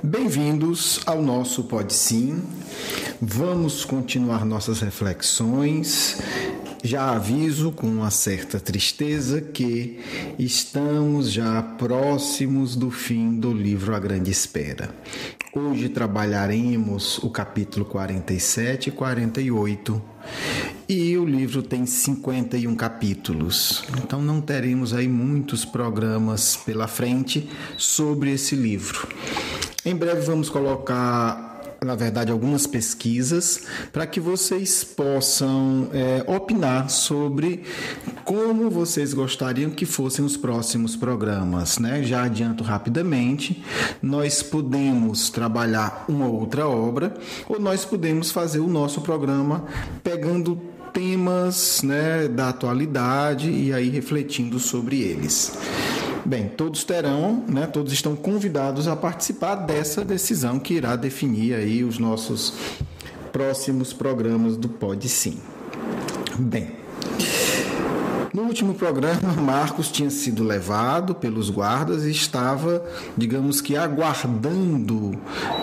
Bem-vindos ao nosso Pode Sim. Vamos continuar nossas reflexões. Já aviso com uma certa tristeza que estamos já próximos do fim do livro A Grande Espera. Hoje trabalharemos o capítulo 47 e 48 e o livro tem 51 capítulos. Então não teremos aí muitos programas pela frente sobre esse livro. Em breve vamos colocar, na verdade, algumas pesquisas para que vocês possam opinar sobre como vocês gostariam que fossem os próximos programas, né? Já adianto rapidamente, nós podemos trabalhar uma outra obra ou nós podemos fazer o nosso programa pegando temas, né, da atualidade e aí refletindo sobre eles. Bem, todos estão convidados a participar dessa decisão que irá definir aí os nossos próximos programas do Pode Sim. Bem, no último programa, Marcos tinha sido levado pelos guardas e estava, digamos que, aguardando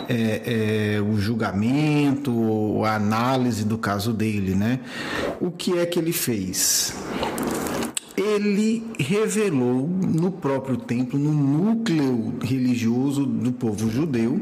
o julgamento, a análise do caso dele, né? O que é que ele fez? Ele revelou no próprio templo, no núcleo religioso do povo judeu,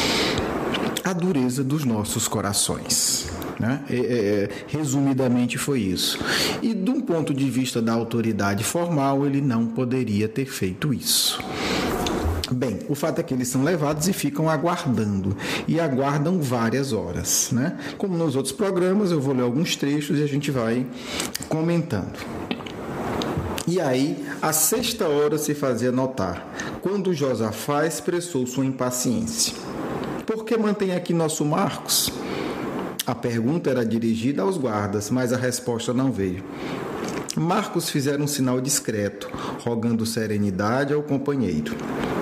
a dureza dos nossos corações. Né? Resumidamente foi isso. E de um ponto de vista da autoridade formal, ele não poderia ter feito isso. Bem, o fato é que eles são levados e ficam aguardando, e aguardam várias horas, né? Como nos outros programas, eu vou ler alguns trechos e a gente vai comentando. E aí, a sexta hora se fazia notar, quando Josafá expressou sua impaciência. Por que mantém aqui nosso Marcos? A pergunta era dirigida aos guardas, mas a resposta não veio. Marcos fizeram um sinal discreto, rogando serenidade ao companheiro.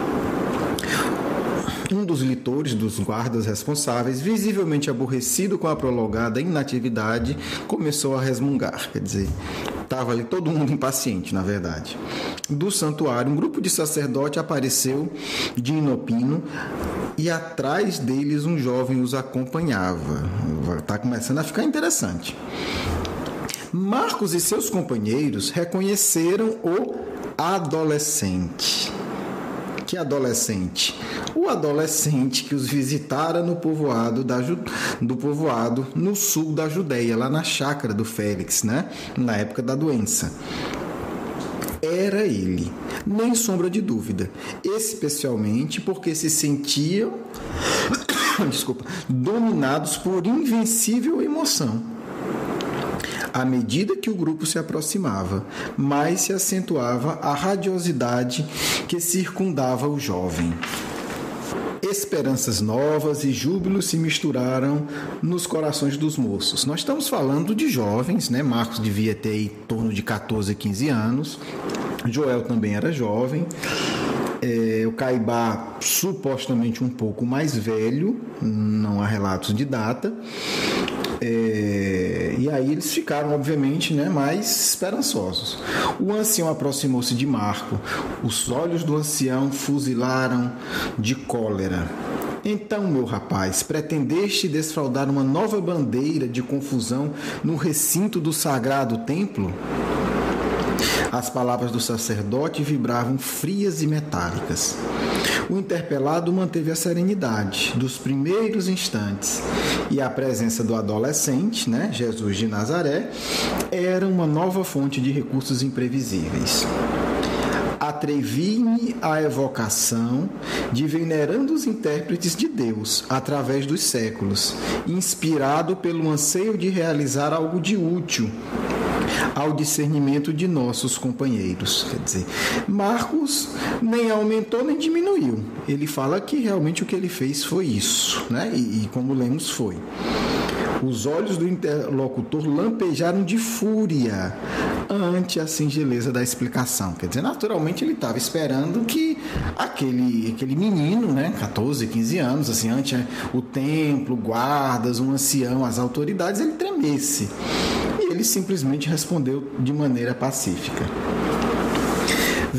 Um dos litores dos guardas responsáveis, visivelmente aborrecido com a prolongada inatividade, começou a resmungar, quer dizer, estava ali todo mundo impaciente, na verdade. Do santuário, um grupo de sacerdotes apareceu de inopino e atrás deles um jovem os acompanhava. Está começando a ficar interessante. Marcos e seus companheiros reconheceram o adolescente. Que adolescente? O adolescente que os visitara no povoado no sul da Judéia, lá na chácara do Félix, né? Na época da doença. Era ele, nem sombra de dúvida, especialmente porque se sentiam dominados por invencível emoção. À medida que o grupo se aproximava, mais se acentuava a radiosidade que circundava o jovem. Esperanças novas e júbilos se misturaram nos corações dos moços. Nós estamos falando de jovens, né? Marcos devia ter em torno de 14, 15 anos. Joel também era jovem. O Caibá supostamente um pouco mais velho, não há relatos de data. E aí eles ficaram, obviamente, né, mais esperançosos. O ancião aproximou-se de Marco. Os olhos do ancião fuzilaram de cólera. Então, meu rapaz, pretendeste desfraldar uma nova bandeira de confusão no recinto do sagrado templo? As palavras do sacerdote vibravam frias e metálicas. O interpelado manteve a serenidade dos primeiros instantes e a presença do adolescente, né, Jesus de Nazaré, era uma nova fonte de recursos imprevisíveis. Atrevi-me à evocação de venerandos intérpretes de Deus através dos séculos, inspirado pelo anseio de realizar algo de útil ao discernimento de nossos companheiros. Quer dizer, Marcos nem aumentou nem diminuiu. Ele fala que realmente o que ele fez foi isso, né? E como lemos, foi. Os olhos do interlocutor lampejaram de fúria ante a singeleza da explicação. Quer dizer, naturalmente ele estava esperando que aquele menino, né, 14, 15 anos, assim, ante o templo, guardas, um ancião, as autoridades, ele tremesse. E ele simplesmente respondeu de maneira pacífica.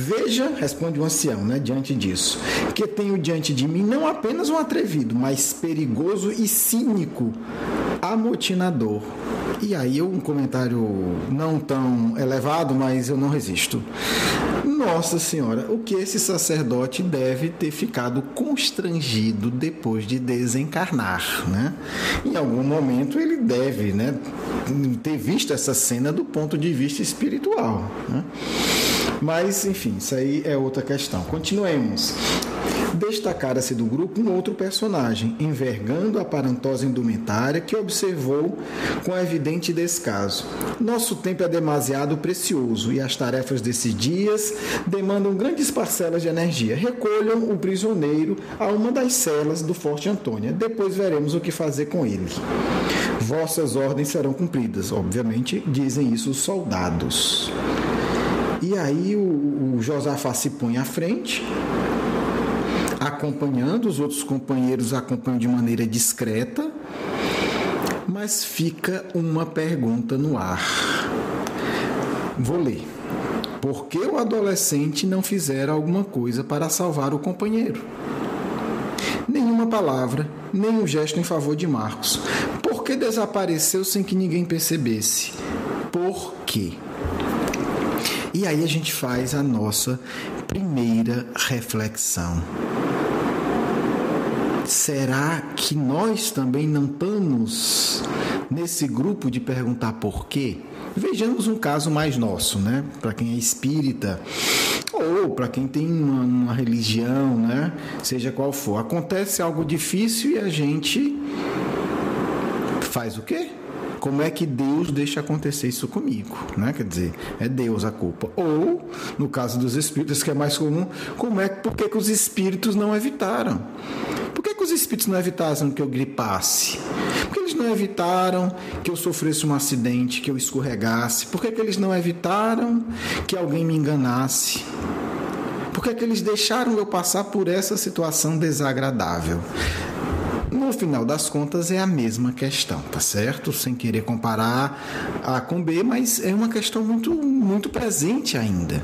Veja, responde o ancião, né, diante disso, que tenho diante de mim não apenas um atrevido, mas perigoso e cínico amotinador. E aí um comentário não tão elevado, mas eu não resisto. Nossa Senhora, o que esse sacerdote deve ter ficado constrangido depois de desencarnar, né? Em algum momento ele deve, né, ter visto essa cena do ponto de vista espiritual, né? Mas, enfim, isso aí é outra questão. Continuemos. Destacara-se do grupo um outro personagem, envergando a aparentosa indumentária, que observou com evidente descaso. Nosso tempo é demasiado precioso e as tarefas desses dias demandam grandes parcelas de energia. Recolham o prisioneiro a uma das celas do Forte Antônia. Depois veremos o que fazer com ele. Vossas ordens serão cumpridas. Obviamente, dizem isso os soldados. E aí o Josafá se põe à frente, acompanhando, os outros companheiros acompanham de maneira discreta, mas fica uma pergunta no ar. Vou ler. Por que o adolescente não fizera alguma coisa para salvar o companheiro? Nenhuma palavra, nenhum gesto em favor de Marcos. Por que desapareceu sem que ninguém percebesse? Por quê? E aí a gente faz a nossa primeira reflexão. Será que nós também não estamos nesse grupo de perguntar por quê? Vejamos um caso mais nosso, né? Para quem é espírita ou para quem tem uma religião, né? Seja qual for. Acontece algo difícil e a gente faz o quê? Como é que Deus deixa acontecer isso comigo? Né? Quer dizer, é Deus a culpa. Ou, no caso dos espíritos, que é mais comum, por que os espíritos não evitaram? Por que os espíritos não evitaram que eu gripasse? Por que eles não evitaram que eu sofresse um acidente, que eu escorregasse? Por que eles não evitaram que alguém me enganasse? Por que eles deixaram eu passar por essa situação desagradável? No final das contas é a mesma questão, tá certo? Sem querer comparar A com B, mas é uma questão muito, muito presente ainda.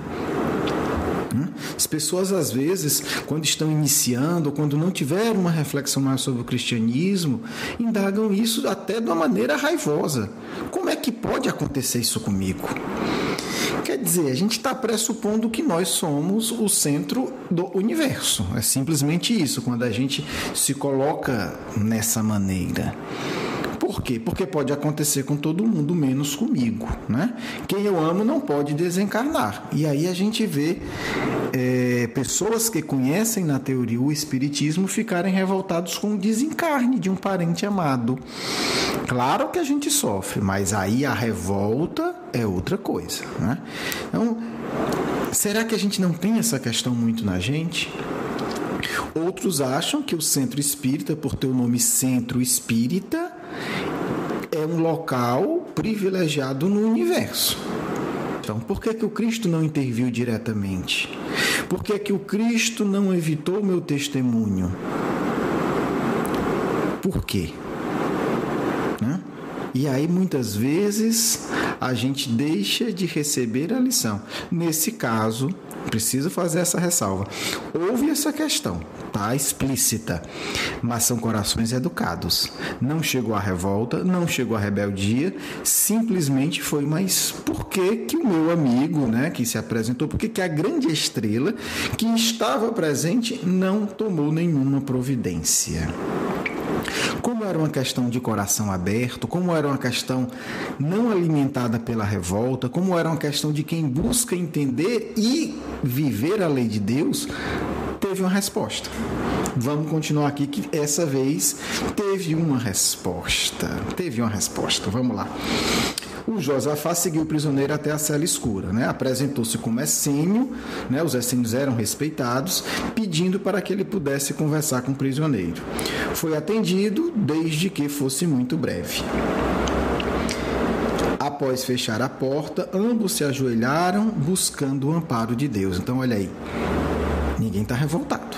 As pessoas, às vezes, quando estão iniciando, quando não tiveram uma reflexão mais sobre o cristianismo, indagam isso até de uma maneira raivosa. Como é que pode acontecer isso comigo? Quer dizer, a gente está pressupondo que nós somos o centro do universo. É simplesmente isso, quando a gente se coloca nessa maneira. Por quê? Porque pode acontecer com todo mundo, menos comigo, né? Quem eu amo não pode desencarnar. E aí a gente vê pessoas que conhecem na teoria o espiritismo ficarem revoltados com o desencarne de um parente amado. Claro que a gente sofre, mas aí a revolta é outra coisa, né? Então, será que a gente não tem essa questão muito na gente? Outros acham que o centro espírita, por ter o nome centro espírita, é um local privilegiado no universo. Então, por que o Cristo não interviu diretamente? Por que o Cristo não evitou o meu testemunho? Por quê? Né? E aí, muitas vezes, a gente deixa de receber a lição. Nesse caso, preciso fazer essa ressalva. Houve essa questão, tá? Explícita, mas são corações educados. Não chegou a revolta, não chegou a rebeldia, simplesmente foi, mas por que o meu amigo, né, que se apresentou, por que a grande estrela que estava presente não tomou nenhuma providência? Como era uma questão de coração aberto, como era uma questão não alimentada pela revolta, como era uma questão de quem busca entender e viver a lei de Deus, teve uma resposta. Vamos continuar aqui, que essa vez teve uma resposta. Vamos lá. O Josafá seguiu o prisioneiro até a cela escura, né? Apresentou-se como essênio, né? Os essênios eram respeitados, pedindo para que ele pudesse conversar com o prisioneiro. Foi atendido, desde que fosse muito breve. Após fechar a porta, ambos se ajoelharam, buscando o amparo de Deus. Então, olha aí, ninguém está revoltado.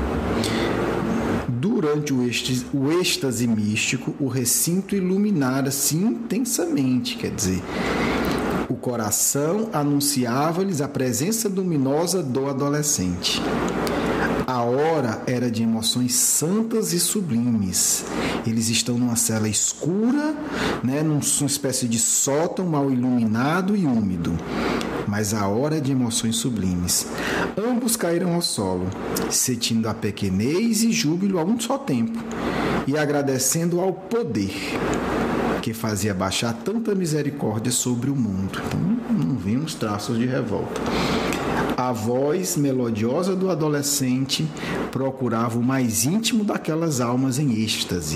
Durante o êxtase místico, o recinto iluminara-se intensamente, quer dizer, o coração anunciava-lhes a presença luminosa do adolescente. A hora era de emoções santas e sublimes. Eles estão numa cela escura, numa espécie de sótão mal iluminado e úmido. Mas a hora é de emoções sublimes. Ambos caíram ao solo, sentindo a pequenez e júbilo a um só tempo, e agradecendo ao poder que fazia baixar tanta misericórdia sobre o mundo. Então, não vimos traços de revolta. A voz melodiosa do adolescente procurava o mais íntimo daquelas almas em êxtase.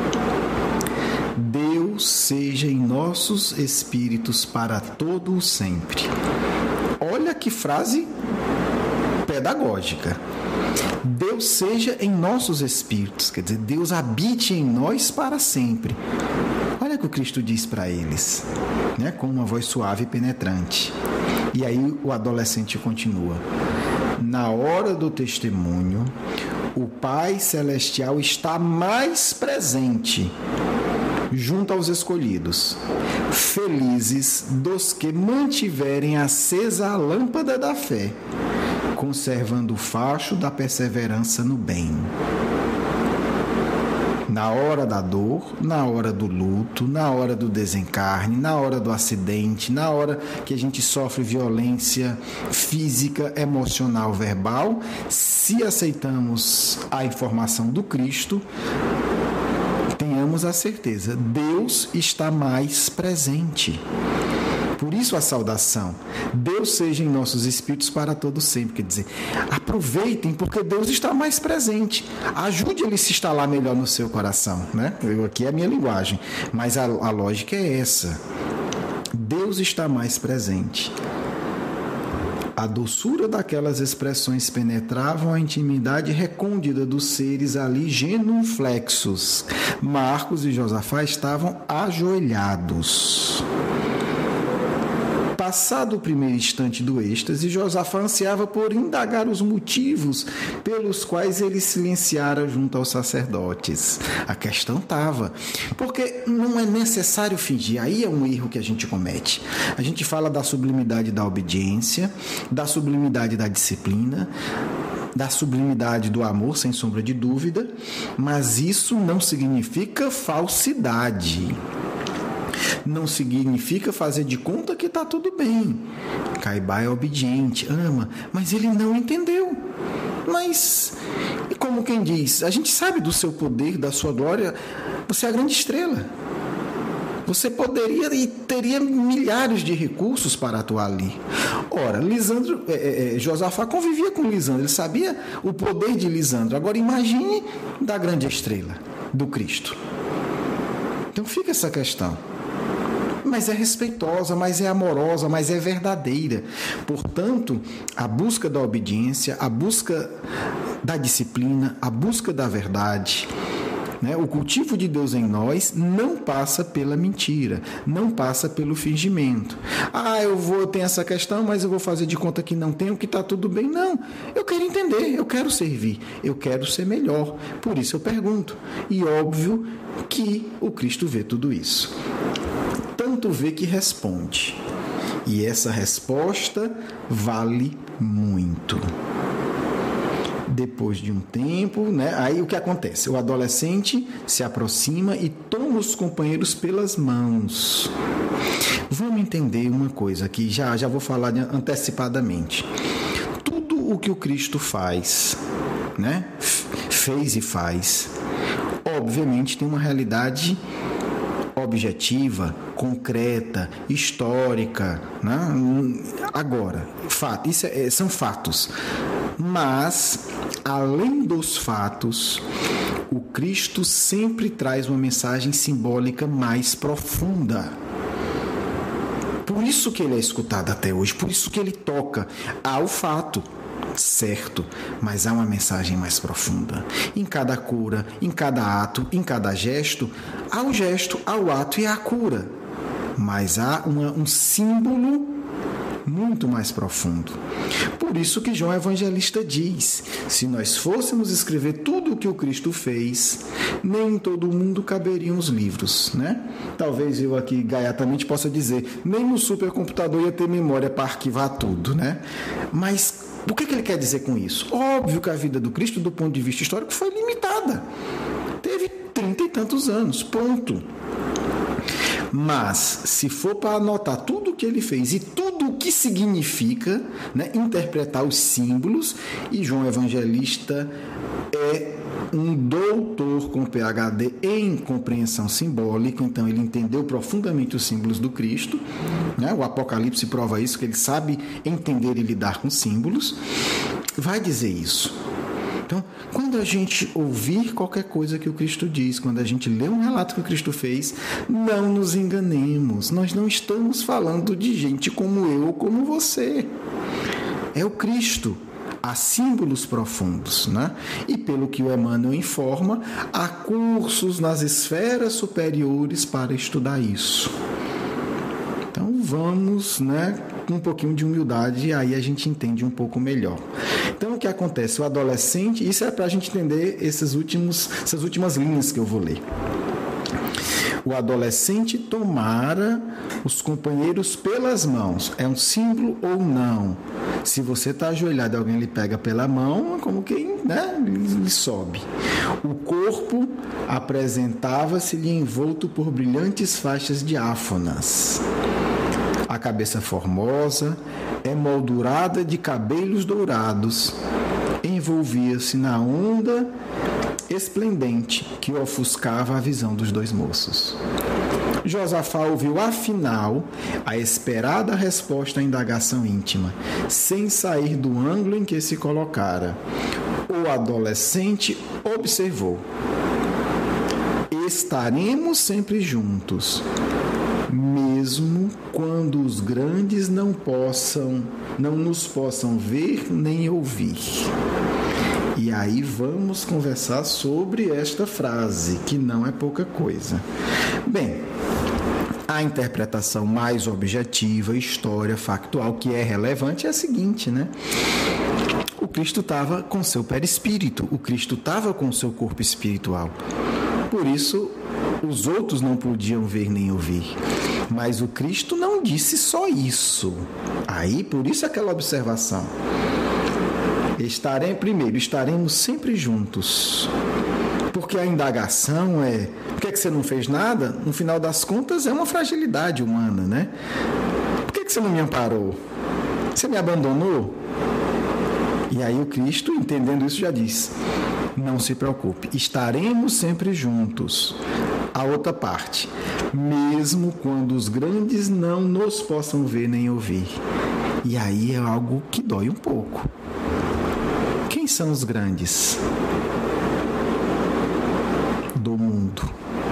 Deus seja em nossos espíritos para todo o sempre. Olha que frase pedagógica. Deus seja em nossos espíritos, quer dizer, Deus habite em nós para sempre. Olha o que o Cristo diz para eles, com uma voz suave e penetrante. E aí o adolescente continua. Na hora do testemunho, o Pai Celestial está mais presente junto aos escolhidos. Felizes dos que mantiverem acesa a lâmpada da fé, conservando o facho da perseverança no bem. Na hora da dor, na hora do luto, na hora do desencarne, na hora do acidente, na hora que a gente sofre violência física, emocional, verbal, se aceitamos a informação do Cristo, tenhamos a certeza, Deus está mais presente. Por isso a saudação. Deus seja em nossos espíritos para todo sempre. Quer dizer, aproveitem porque Deus está mais presente. Ajude ele a se instalar melhor no seu coração, Aqui é a minha linguagem, mas a lógica é essa. Deus está mais presente. A doçura daquelas expressões penetravam a intimidade recôndita dos seres ali genuflexos. Marcos e Josafá estavam ajoelhados. Passado o primeiro instante do êxtase, Josafá ansiava por indagar os motivos pelos quais ele silenciara junto aos sacerdotes. A questão estava, porque não é necessário fingir, aí é um erro que a gente comete. A gente fala da sublimidade da obediência, da sublimidade da disciplina, da sublimidade do amor, sem sombra de dúvida, mas isso não significa falsidade. Não significa fazer de conta que está tudo bem. Caibá é obediente, ama, mas ele não entendeu. Mas, e como quem diz, a gente sabe do seu poder, da sua glória, você é a grande estrela. Você poderia e teria milhares de recursos para atuar ali. Ora, Josafá convivia com Lisandro, ele sabia o poder de Lisandro. Agora imagine da grande estrela, do Cristo. Então fica essa questão. Mas é respeitosa, mas é amorosa, mas é verdadeira. Portanto, a busca da obediência, a busca da disciplina, a busca da verdade, o cultivo de Deus em nós não passa pela mentira, não passa pelo fingimento. Eu tenho essa questão, mas eu vou fazer de conta que não tenho, que está tudo bem. Não, eu quero entender, eu quero servir, eu quero ser melhor. Por isso eu pergunto. E óbvio que o Cristo vê tudo isso. Tanto vê que responde. E essa resposta vale muito. Depois de um tempo, aí o que acontece? O adolescente se aproxima e toma os companheiros pelas mãos. Vamos entender uma coisa aqui, já vou falar antecipadamente. Tudo o que o Cristo faz, fez e faz, obviamente tem uma realidade objetiva, concreta, histórica, Agora, são fatos. Mas, além dos fatos, o Cristo sempre traz uma mensagem simbólica mais profunda. Por isso que ele é escutado até hoje, por isso que ele toca ao fato. Certo, mas há uma mensagem mais profunda. Em cada cura, em cada ato, em cada gesto, há o gesto, há o ato e há a cura. Mas há um símbolo muito mais profundo. Por isso que João Evangelista diz: se nós fôssemos escrever tudo o que o Cristo fez, nem em todo o mundo caberiam os livros, né? Talvez eu aqui gaiatamente possa dizer, nem no supercomputador ia ter memória para arquivar tudo, né? Mas o que ele quer dizer com isso? Óbvio que a vida do Cristo, do ponto de vista histórico, foi limitada. Teve 30 e tantos anos, ponto. Mas, se for para anotar tudo o que ele fez e tudo o que significa, né, interpretar os símbolos, e João Evangelista é um doutor com PhD em compreensão simbólica, então ele entendeu profundamente os símbolos do Cristo, né? O Apocalipse prova isso, que ele sabe entender e lidar com símbolos, vai dizer isso. Então, quando a gente ouvir qualquer coisa que o Cristo diz, quando a gente lê um relato que o Cristo fez, não nos enganemos. Nós não estamos falando de gente como eu ou como você. É o Cristo. Há símbolos profundos, né? E pelo que o Emmanuel informa, há cursos nas esferas superiores para estudar isso. Então, vamos, né, com um pouquinho de humildade, e aí a gente entende um pouco melhor. Então, o que acontece? O adolescente, isso é para a gente entender essas últimas linhas que eu vou ler. O adolescente tomara os companheiros pelas mãos. É um símbolo ou não? Se você está ajoelhado e alguém lhe pega pela mão, como quem, né, lhe sobe. O corpo apresentava-se-lhe envolto por brilhantes faixas diáfanas. A cabeça formosa, emoldurada de cabelos dourados, envolvia-se na onda esplendente que ofuscava a visão dos dois moços. Josafá ouviu, afinal, a esperada resposta à indagação íntima, sem sair do ângulo em que se colocara. O adolescente observou: estaremos sempre juntos, mesmo quando os grandes não nos possam ver nem ouvir. E aí vamos conversar sobre esta frase, que não é pouca coisa. Bem, a interpretação mais objetiva, história, factual, que é relevante é a seguinte, né? O Cristo estava com seu perispírito, o Cristo estava com seu corpo espiritual. Por isso, os outros não podiam ver nem ouvir. Mas o Cristo não disse só isso. Aí, por isso aquela observação. Estaremos sempre juntos. Porque a indagação é: por que você não fez nada? No final das contas, é uma fragilidade humana, né? Por que você não me amparou? Você me abandonou? E aí o Cristo, entendendo isso, já diz: não se preocupe, estaremos sempre juntos. A outra parte: mesmo quando os grandes não nos possam ver nem ouvir. E aí é algo que dói um pouco. Quem são os grandes do mundo?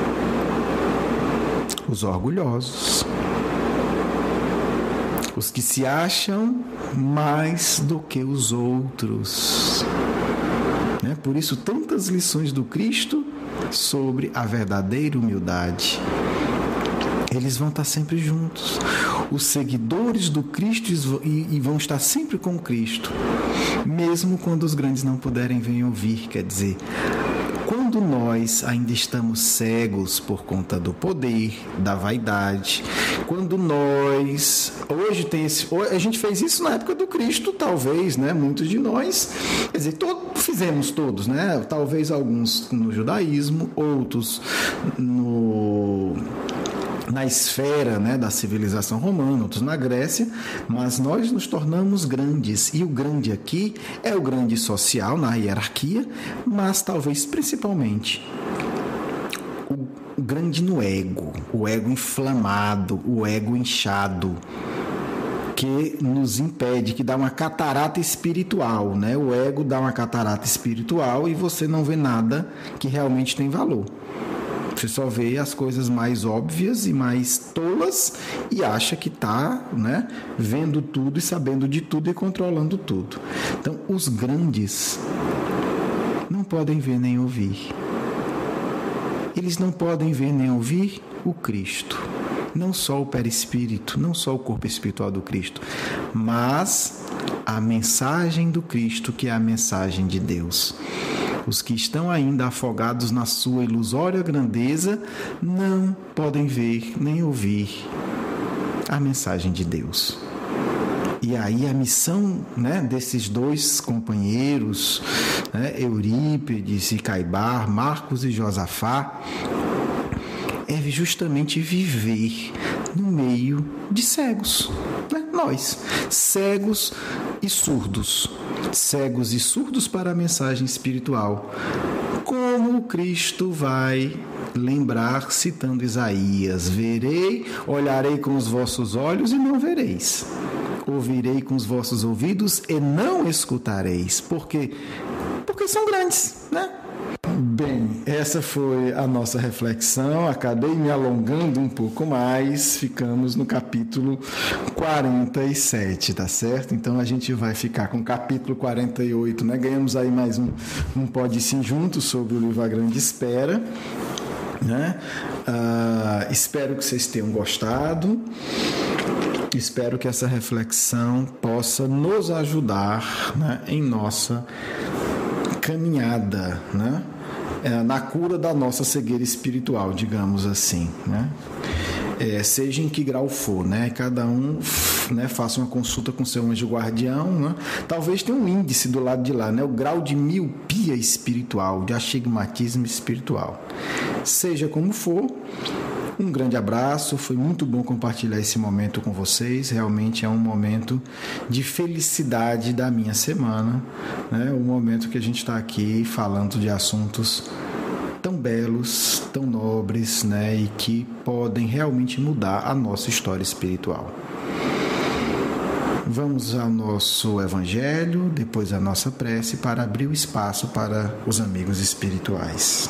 Os orgulhosos. Os que se acham mais do que os outros. Né? Por isso, tantas lições do Cristo sobre a verdadeira humildade. Eles vão estar sempre juntos. Os seguidores do Cristo e vão estar sempre com Cristo, mesmo quando os grandes não puderem ver e ouvir. Quer dizer, quando nós ainda estamos cegos por conta do poder, da vaidade, quando nós... a gente fez isso na época do Cristo, talvez, né? Muitos de nós, quer dizer, fizemos todos, né? Talvez alguns no judaísmo, outros na esfera, né, da civilização romana, outros na Grécia, mas nós nos tornamos grandes, e o grande aqui é o grande social, na hierarquia, mas talvez principalmente o grande no ego, o ego inflamado, o ego inchado, que nos impede, que dá uma catarata espiritual, né? O ego dá uma catarata espiritual e você não vê nada que realmente tem valor. Você só vê as coisas mais óbvias e mais tolas e acha que está, né, vendo tudo e sabendo de tudo e controlando tudo. Então, os grandes não podem ver nem ouvir. Eles não podem ver nem ouvir o Cristo. não só o perispírito, não só o corpo espiritual do Cristo, mas a mensagem do Cristo, que é a mensagem de Deus. Os que estão ainda afogados na sua ilusória grandeza não podem ver nem ouvir a mensagem de Deus. E aí a missão, desses dois companheiros, Eurípides e Caibar, Marcos e Josafá, é justamente viver no meio de cegos. Nós, cegos e surdos para a mensagem espiritual. Como Cristo vai lembrar, citando Isaías: olharei com os vossos olhos e não vereis. Ouvirei com os vossos ouvidos e não escutareis. Por quê? Porque são grandes, Bem, essa foi a nossa reflexão. Acabei me alongando um pouco mais. Ficamos no capítulo 47, tá certo? Então a gente vai ficar com o capítulo 48, Ganhamos aí mais um Pode Sim junto sobre o livro A Grande Espera. Espero que vocês tenham gostado. Espero que essa reflexão possa nos ajudar em nossa caminhada, na cura da nossa cegueira espiritual, digamos assim, seja em que grau for, cada um faça uma consulta com seu anjo guardião, talvez tenha um índice do lado de lá, o grau de miopia espiritual, de astigmatismo espiritual. Seja como for, um grande abraço, foi muito bom compartilhar esse momento com vocês, realmente é um momento de felicidade da minha semana, um momento que a gente está aqui falando de assuntos tão belos, tão nobres, e que podem realmente mudar a nossa história espiritual. Vamos ao nosso evangelho, depois a nossa prece, para abrir o espaço para os amigos espirituais.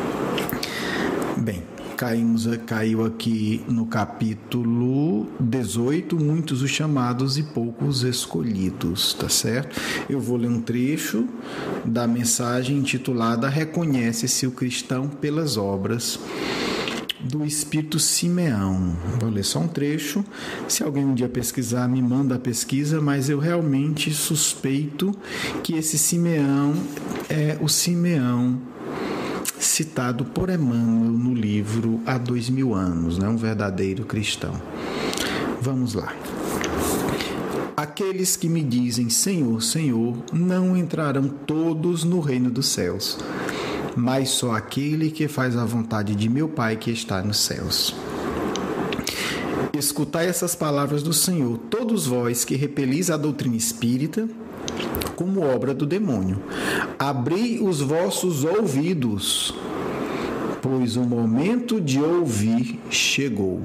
Bem, caiu aqui no capítulo 18, muitos os chamados e poucos escolhidos, tá certo? Eu vou ler um trecho da mensagem intitulada Reconhece-se o cristão pelas obras, do Espírito Simeão. Vou ler só um trecho. Se alguém um dia pesquisar, me manda a pesquisa, mas eu realmente suspeito que esse Simeão é o Simeão citado por Emmanuel no livro Há 2000 anos, um verdadeiro cristão. Vamos lá. Aqueles que me dizem Senhor, Senhor, não entrarão todos no reino dos céus, mas só aquele que faz a vontade de meu Pai que está nos céus. Escutai essas palavras do Senhor, todos vós que repelis a doutrina espírita como obra do demônio. Abri os vossos ouvidos, pois o momento de ouvir chegou.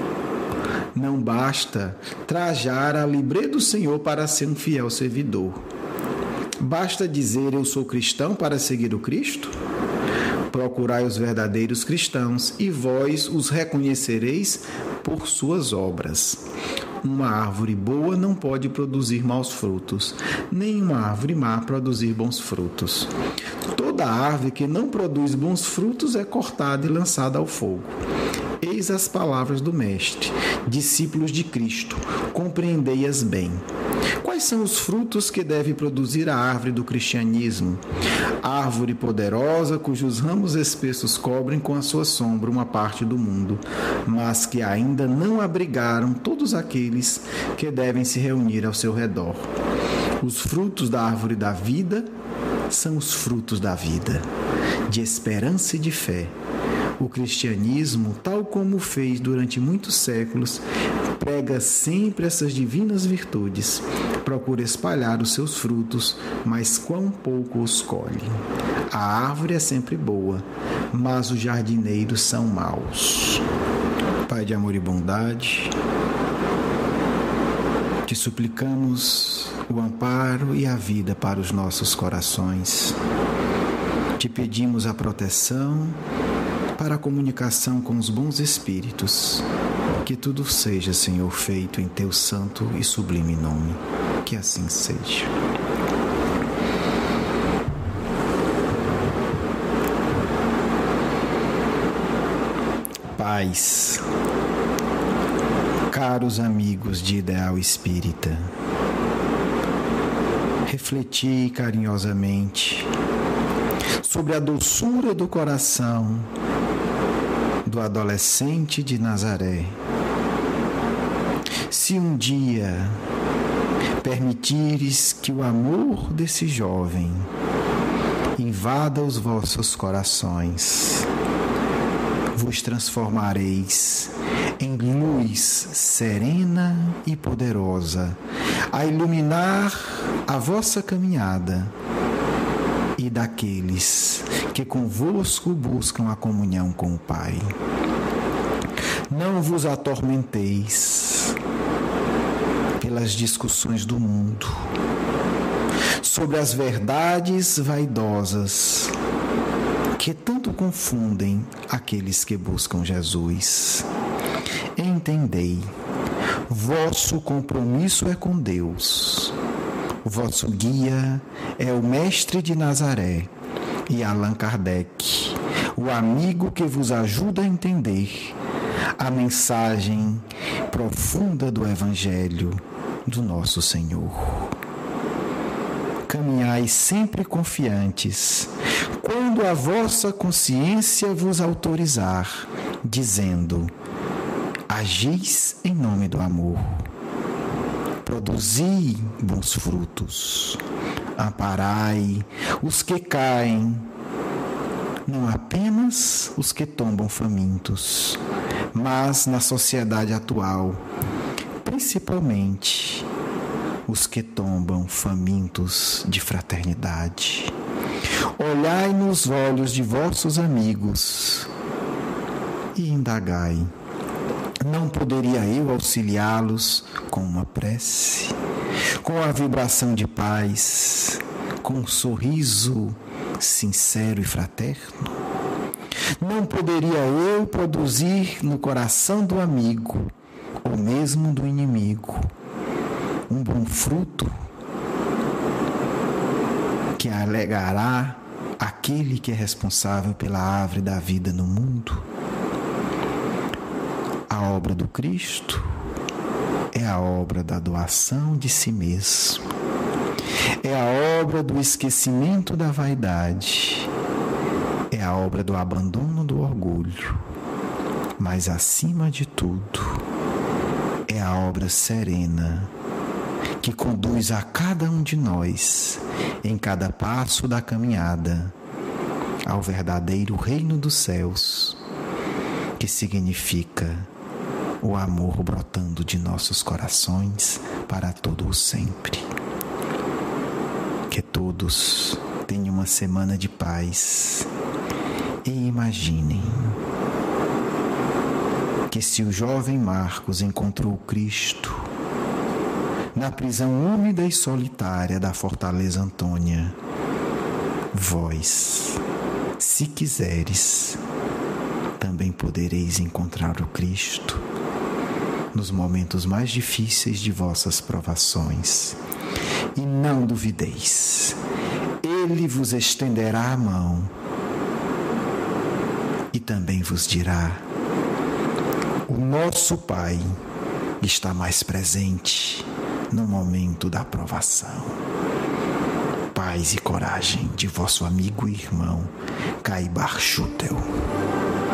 Não basta trajar a librê do Senhor para ser um fiel servidor. Basta dizer eu sou cristão para seguir o Cristo? Procurai os verdadeiros cristãos e vós os reconhecereis por suas obras. Uma árvore boa não pode produzir maus frutos, nem uma árvore má produzir bons frutos. Toda árvore que não produz bons frutos é cortada e lançada ao fogo. Eis as palavras do Mestre, discípulos de Cristo, compreendei-as bem. Quais são os frutos que deve produzir a árvore do cristianismo? Árvore poderosa, cujos ramos espessos cobrem com a sua sombra uma parte do mundo, mas que ainda não abrigaram todos aqueles que devem se reunir ao seu redor. Os frutos da árvore da vida são os frutos da vida, de esperança e de fé. O cristianismo, tal como fez durante muitos séculos, prega sempre essas divinas virtudes, procura espalhar os seus frutos, mas quão pouco os colhe. A árvore é sempre boa, mas os jardineiros são maus. Pai de amor e bondade, te suplicamos o amparo e a vida para os nossos corações. Te pedimos a proteção para a comunicação com os bons espíritos. Que tudo seja, Senhor, feito em teu santo e sublime nome. Que assim seja. Paz. caros amigos de Ideal Espírita, refleti carinhosamente sobre a doçura do coração do adolescente de Nazaré. Se um dia permitires que o amor desse jovem invada os vossos corações, vos transformareis em luz serena e poderosa a iluminar a vossa caminhada e daqueles que convosco buscam a comunhão com o Pai. Não vos atormenteis pelas discussões do mundo sobre as verdades vaidosas que tanto confundem aqueles que buscam Jesus. Entendei, vosso compromisso é com Deus. Vosso guia é o Mestre de Nazaré e Allan Kardec, o amigo que vos ajuda a entender a mensagem profunda do Evangelho do nosso Senhor. Caminhai sempre confiantes, quando a vossa consciência vos autorizar, dizendo: agis em nome do amor. Produzi bons frutos, amparai os que caem, não apenas os que tombam famintos, mas na sociedade atual, principalmente os que tombam famintos de fraternidade. Olhai nos olhos de vossos amigos e indagai: não poderia eu auxiliá-los com uma prece, com a vibração de paz, com um sorriso sincero e fraterno? Não poderia eu produzir no coração do amigo, ou mesmo do inimigo, um bom fruto que alegrará aquele que é responsável pela árvore da vida no mundo? A obra do Cristo é a obra da doação de si mesmo, é a obra do esquecimento da vaidade, é a obra do abandono do orgulho, mas acima de tudo é a obra serena que conduz a cada um de nós, em cada passo da caminhada, ao verdadeiro reino dos céus, que significa o amor brotando de nossos corações para todo o sempre. Que todos tenham uma semana de paz e imaginem que se o jovem Marcos encontrou Cristo na prisão úmida e solitária da Fortaleza Antônia, vós, se quiseres, também podereis encontrar o Cristo nos momentos mais difíceis de vossas provações. E não duvideis, Ele vos estenderá a mão e também vos dirá: o nosso Pai está mais presente no momento da provação. Paz e coragem de vosso amigo e irmão Caibar Schutel.